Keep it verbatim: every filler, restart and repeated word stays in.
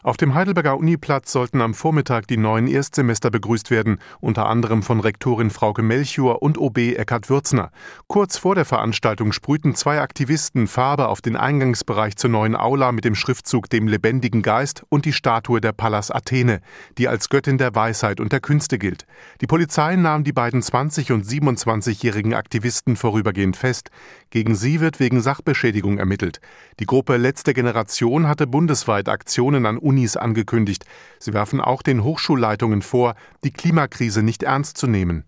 Auf dem Heidelberger Uniplatz sollten am Vormittag die neuen Erstsemester begrüßt werden, unter anderem von Rektorin Frauke Melchior und O B Eckhard Würzner. Kurz vor der Veranstaltung sprühten zwei Aktivisten Farbe auf den Eingangsbereich zur neuen Aula mit dem Schriftzug »Dem lebendigen Geist« und die Statue der Pallas Athene, die als Göttin der Weisheit und der Künste gilt. Die Polizei nahm die beiden zwanzig- und siebenundzwanzigjährigen Aktivisten vorübergehend fest. Gegen sie wird wegen Sachbeschädigung ermittelt. Die Gruppe Letzte Generation hatte bundesweit Aktionen an Unis angekündigt. Sie werfen auch den Hochschulleitungen vor, die Klimakrise nicht ernst zu nehmen.